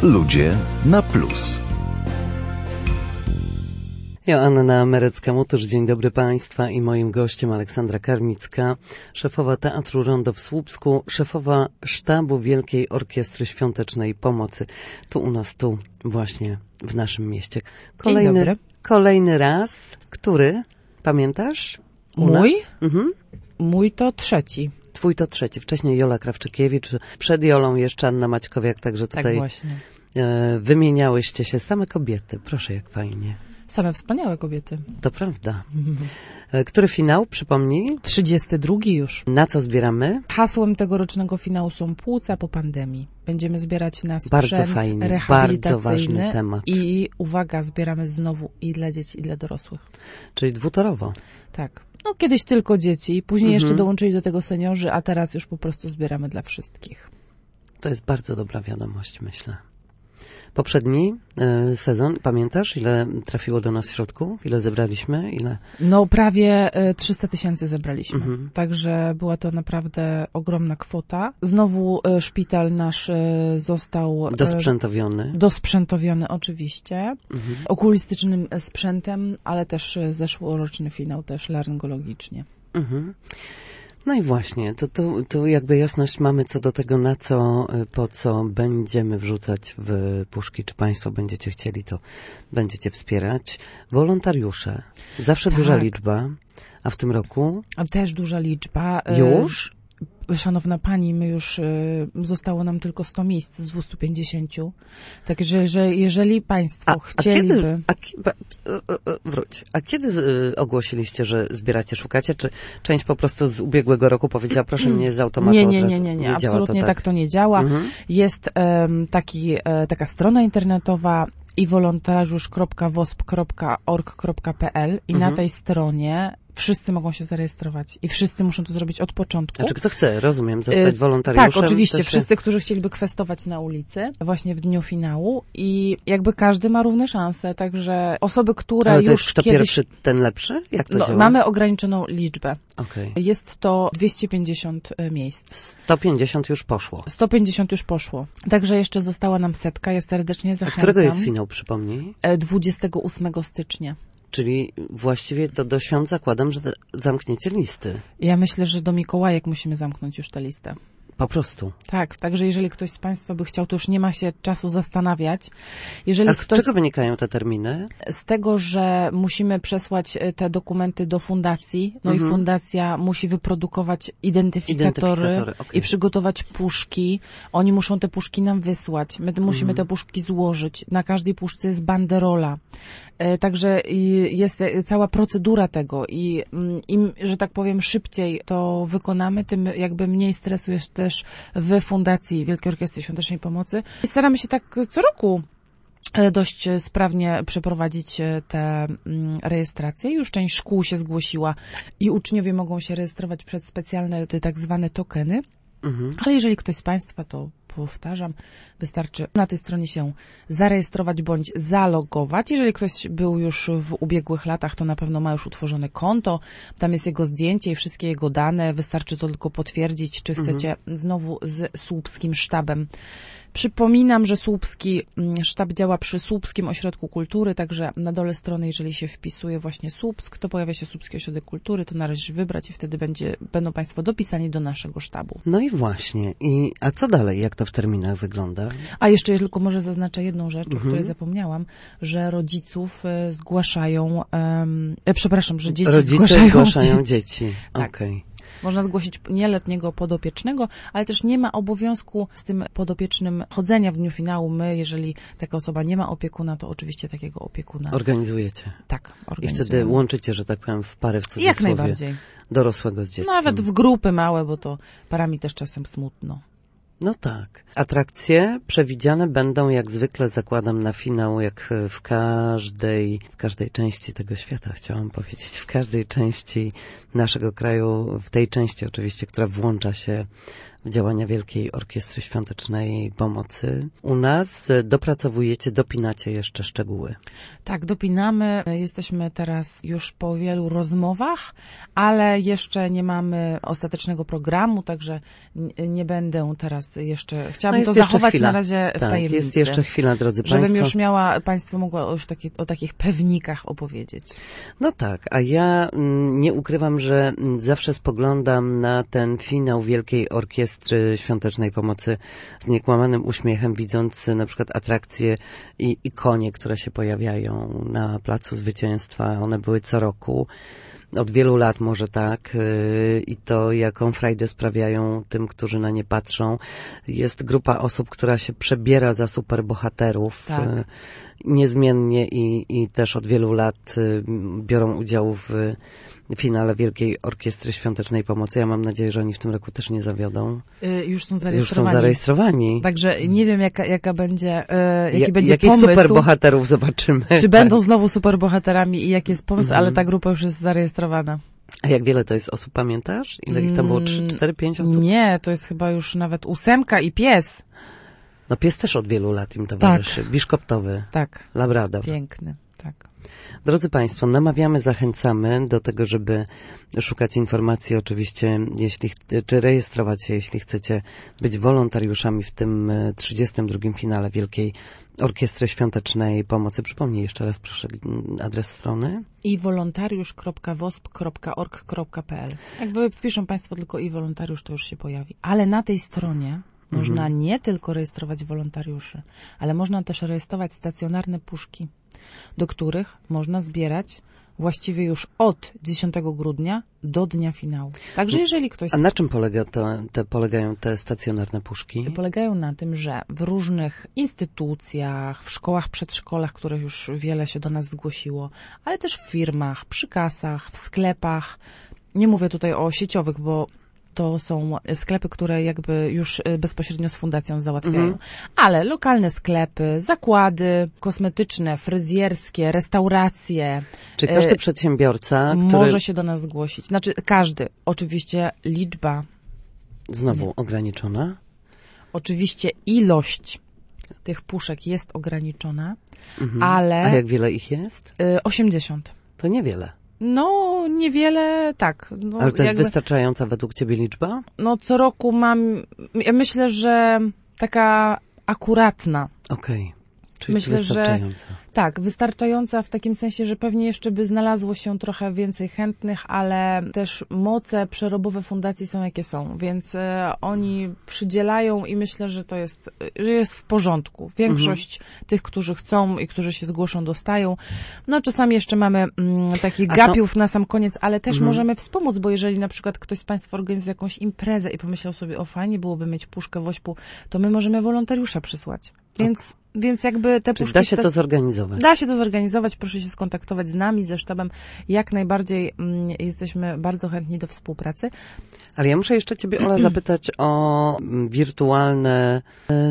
Ludzie na plus. Joanna Merecka-Motusz, dzień dobry Państwa i moim gościem Aleksandra Karnicka, szefowa Teatru Rondo w Słupsku, szefowa sztabu Wielkiej Orkiestry Świątecznej Pomocy. Tu u nas, tu właśnie w naszym mieście. Kolejny raz. Który? Pamiętasz? Mój? Mhm. Mój to trzeci. Twój to trzeci. Wcześniej Jola Krawczykiewicz, przed Jolą jeszcze Anna Maćkowiak, także tutaj Tak właśnie. Wymieniałyście się same kobiety. Proszę, jak fajnie. Same wspaniałe kobiety. To prawda. Który finał, przypomnij? 32 już. Na co zbieramy? Hasłem tegorocznego finału są płuca po pandemii. Będziemy zbierać na sprzęt Bardzo fajny, rehabilitacyjny. bardzo ważny temat. I uwaga, zbieramy znowu i dla dzieci, i dla dorosłych. Czyli dwutorowo. Tak. No kiedyś tylko dzieci, później jeszcze dołączyli do tego seniorzy, a teraz już po prostu zbieramy dla wszystkich. To jest bardzo dobra wiadomość, myślę. Poprzedni sezon, pamiętasz, ile trafiło do nas środków? Ile zebraliśmy? Ile? No prawie 300 000 zebraliśmy. Także była to naprawdę ogromna kwota. Znowu szpital nasz został dosprzętowiony oczywiście. Okulistycznym sprzętem, ale też zeszłoroczny finał też laryngologicznie. No i właśnie, tu jakby jasność mamy co do tego, na co, po co będziemy wrzucać w puszki. Czy Państwo będziecie chcieli, to będziecie wspierać. Wolontariusze. Zawsze tak. Duża liczba. A w tym roku? Też duża liczba. Już? Szanowna Pani, my już zostało nam tylko 100 miejsc z 250. Także, że jeżeli Państwo chcieliby... A kiedy ogłosiliście, że zbieracie, szukacie? Czy część po prostu z ubiegłego roku powiedziała, proszę mnie z automatu Nie, absolutnie tak to nie działa. Jest taka strona internetowa iwolontariusz.wosp.org.pl i na tej stronie wszyscy mogą się zarejestrować i wszyscy muszą to zrobić od początku. Znaczy kto chce, rozumiem, zostać wolontariuszem? Tak, oczywiście. Wszyscy, którzy chcieliby kwestować na ulicy właśnie w dniu finału i jakby każdy ma równe szanse, także osoby, które ale to już jest kto kiedyś... pierwszy, ten lepszy? Jak to działa? Mamy ograniczoną liczbę. Okay. Jest to 250 miejsc. 150 już poszło. 150 już poszło. Także jeszcze została nam 100. Ja serdecznie zachęcam. A którego jest finał, przypomnij? 28 stycznia. Czyli właściwie to do świąt zakładam, że zamkniecie listy. Ja myślę, że do Mikołajek musimy zamknąć już tę listę. Po prostu. Tak, także jeżeli ktoś z Państwa by chciał, to już nie ma się czasu zastanawiać. A z czego wynikają te terminy? Z tego, że musimy przesłać te dokumenty do fundacji, no i fundacja musi wyprodukować identyfikatory okay. i przygotować puszki. Oni muszą te puszki nam wysłać. My musimy te puszki złożyć. Na każdej puszce jest banderola. Także jest cała procedura tego i im, że tak powiem, szybciej to wykonamy, tym jakby mniej stresu jest też w Fundacji Wielkiej Orkiestry Świątecznej Pomocy. I staramy się tak co roku dość sprawnie przeprowadzić te rejestracje. Już część szkół się zgłosiła i uczniowie mogą się rejestrować przed specjalne tak zwane tokeny. Ale jeżeli ktoś z Państwa, to powtarzam, wystarczy na tej stronie się zarejestrować bądź zalogować. Jeżeli ktoś był już w ubiegłych latach, to na pewno ma już utworzone konto. Tam jest jego zdjęcie i wszystkie jego dane. Wystarczy to tylko potwierdzić, czy chcecie znowu z słupskim sztabem. Przypominam, że słupski sztab działa przy Słupskim Ośrodku Kultury, także na dole strony, jeżeli się wpisuje właśnie Słupsk, to pojawia się Słupski Ośrodek Kultury, to należy wybrać i wtedy będą Państwo dopisani do naszego sztabu. No i właśnie. A co dalej? Jak to w terminach wygląda? A jeszcze tylko może zaznaczę jedną rzecz, o której zapomniałam, że rodziców zgłaszają, że dzieci zgłaszają dzieci. Tak. Okay. Można zgłosić nieletniego podopiecznego, ale też nie ma obowiązku z tym podopiecznym chodzenia w dniu finału. My, jeżeli taka osoba nie ma opiekuna, to oczywiście takiego opiekuna organizujecie. Tak, organizujemy. I wtedy łączycie, że tak powiem, w parę w cudzysłowie. Jak najbardziej. Dorosłego z dzieckiem. Nawet w grupy małe, bo to parami też czasem smutno. No tak. Atrakcje przewidziane będą jak zwykle, zakładam, na finał, jak w każdej części tego świata, chciałam powiedzieć, w każdej części naszego kraju, w tej części oczywiście, która włącza się w działania Wielkiej Orkiestry Świątecznej Pomocy. U nas dopracowujecie, dopinacie jeszcze szczegóły. Tak, dopinamy. Jesteśmy teraz już po wielu rozmowach, ale jeszcze nie mamy ostatecznego programu, także nie będę teraz jeszcze... Chciałabym to zachować na razie w tajemnicy. Jest jeszcze chwila, drodzy Państwo. Żebym już Państwo mogła już o takich pewnikach opowiedzieć. No tak, a ja nie ukrywam, że zawsze spoglądam na ten finał Wielkiej Orkiestry Świątecznej Pomocy z niekłamanym uśmiechem, widząc na przykład atrakcje i konie, które się pojawiają na Placu Zwycięstwa. One były co roku. Od wielu lat może tak i to jaką frajdę sprawiają tym, którzy na nie patrzą. Jest grupa osób, która się przebiera za superbohaterów niezmiennie i też od wielu lat biorą udział w finale Wielkiej Orkiestry Świątecznej Pomocy. Ja mam nadzieję, że oni w tym roku też nie zawiodą. Już są zarejestrowani. Także nie wiem, jaki będzie jakich pomysł. Superbohaterów zobaczymy. Czy będą znowu superbohaterami i jaki jest pomysł, ale ta grupa już jest zarejestrowana. A jak wiele to jest osób, pamiętasz? Ile ich tam było? 3, 4, 5 osób? Nie, to jest chyba już nawet 8 i pies. No pies też od wielu lat im towarzyszy. Tak. Biszkoptowy. Tak. Labrador. Piękny, tak. Drodzy Państwo, namawiamy, zachęcamy do tego, żeby szukać informacji oczywiście, czy rejestrować się, jeśli chcecie być wolontariuszami w tym 32. finale Wielkiej Orkiestry Świątecznej Pomocy. Przypomnij jeszcze raz, proszę, adres strony. iwolontariusz.wosp.org.pl. Jakby wpiszą Państwo tylko iwolontariusz, to już się pojawi. Ale na tej stronie można nie tylko rejestrować wolontariuszy, ale można też rejestrować stacjonarne puszki, do których można zbierać właściwie już od 10 grudnia do dnia finału. Także jeżeli ktoś... A na czym polegają te stacjonarne puszki? Polegają na tym, że w różnych instytucjach, w szkołach, przedszkolach, których już wiele się do nas zgłosiło, ale też w firmach, przy kasach, w sklepach. Nie mówię tutaj o sieciowych, bo to są sklepy, które jakby już bezpośrednio z fundacją załatwiają. Ale lokalne sklepy, zakłady kosmetyczne, fryzjerskie, restauracje. Czy każdy przedsiębiorca, może się do nas zgłosić? Znaczy każdy. Oczywiście liczba. Znowu ograniczona? Oczywiście ilość tych puszek jest ograniczona, ale... A jak wiele ich jest? 80. To niewiele. No, niewiele, tak. No, ale to jest wystarczająca według Ciebie liczba? No, co roku ja myślę, że taka akuratna. Okej. Czyli myślę, wystarczająca. Tak, wystarczająca w takim sensie, że pewnie jeszcze by znalazło się trochę więcej chętnych, ale też moce przerobowe fundacji są jakie są, więc oni przydzielają i myślę, że to jest w porządku. Większość tych, którzy chcą i którzy się zgłoszą, dostają. No czasami jeszcze mamy takich gapiów na sam koniec, ale też możemy wspomóc, bo jeżeli na przykład ktoś z Państwa organizuje jakąś imprezę i pomyślał sobie, o fajnie byłoby mieć puszkę wośpu, to my możemy wolontariusza przysłać. Więc jakby te puszki... Da się to zorganizować. Da się to zorganizować. Proszę się skontaktować z nami, ze sztabem. Jak najbardziej jesteśmy bardzo chętni do współpracy. Ale ja muszę jeszcze Ciebie, Ola, zapytać o wirtualne,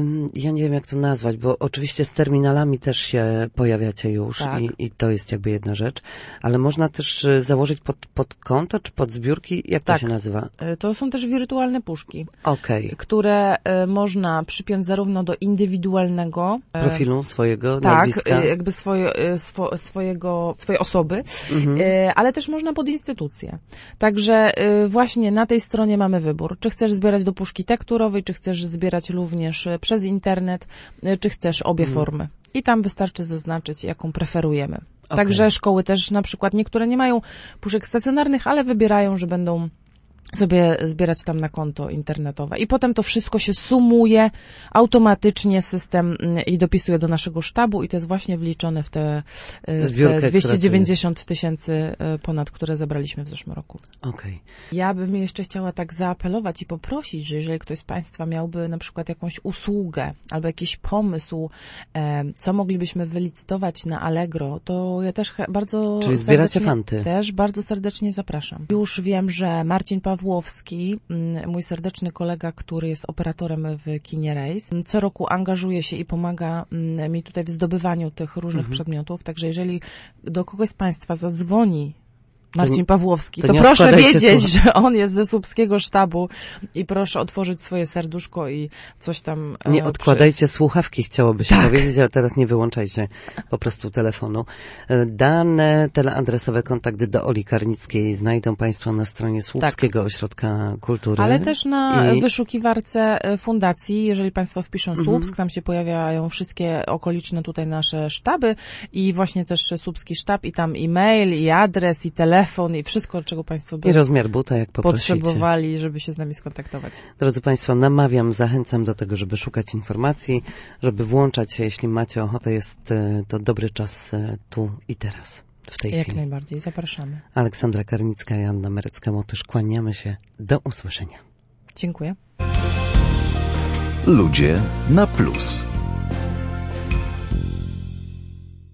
ja nie wiem jak to nazwać, bo oczywiście z terminalami też się pojawiacie już i to jest jakby jedna rzecz, ale można też założyć pod konto czy pod zbiórki, jak to się nazywa? To są też wirtualne puszki, które można przypiąć zarówno do indywidualnego profilu swojego nazwiska. Jakby swojej osoby, ale też można pod instytucję. Także właśnie na tej stronie mamy wybór. Czy chcesz zbierać do puszki tekturowej, czy chcesz zbierać również przez internet, czy chcesz obie formy. I tam wystarczy zaznaczyć, jaką preferujemy. Także szkoły też na przykład niektóre nie mają puszek stacjonarnych, ale wybierają, że będą sobie zbierać tam na konto internetowe. I potem to wszystko się sumuje automatycznie, system i dopisuje do naszego sztabu i to jest właśnie wliczone w te 290 000 ponad, które zebraliśmy w zeszłym roku. Ja bym jeszcze chciała tak zaapelować i poprosić, że jeżeli ktoś z Państwa miałby na przykład jakąś usługę albo jakiś pomysł, co moglibyśmy wylicytować na Allegro, to ja też bardzo Czyli zbieracie fanty. Też bardzo serdecznie zapraszam. Już wiem, że Marcin Pawłowski, mój serdeczny kolega, który jest operatorem w kinie Rejs, co roku angażuje się i pomaga mi tutaj w zdobywaniu tych różnych przedmiotów. Także jeżeli do kogoś z Państwa zadzwoni Marcin Pawłowski. To proszę wiedzieć, że on jest ze Słupskiego Sztabu i proszę otworzyć swoje serduszko i coś tam... Nie odkładajcie słuchawki, chciałoby się powiedzieć, a teraz nie wyłączajcie po prostu telefonu. Dane teleadresowe, kontakt do Oli Karnickiej znajdą Państwo na stronie Słupskiego Ośrodka Kultury. Ale też na wyszukiwarce fundacji, jeżeli Państwo wpiszą Słupsk, tam się pojawiają wszystkie okoliczne tutaj nasze sztaby i właśnie też Słupski Sztab i tam e-mail, i adres, i telefon, i wszystko, czego Państwo by i rozmiar buta, jak potrzebowali, żeby się z nami skontaktować. Drodzy Państwo, namawiam, zachęcam do tego, żeby szukać informacji, żeby włączać się, jeśli macie ochotę, jest to dobry czas tu i teraz, w tej chwili. Jak najbardziej, zapraszamy. Aleksandra Karnicka i Anna Merecka-Motysz, kłaniamy się, do usłyszenia. Dziękuję. Ludzie na plus.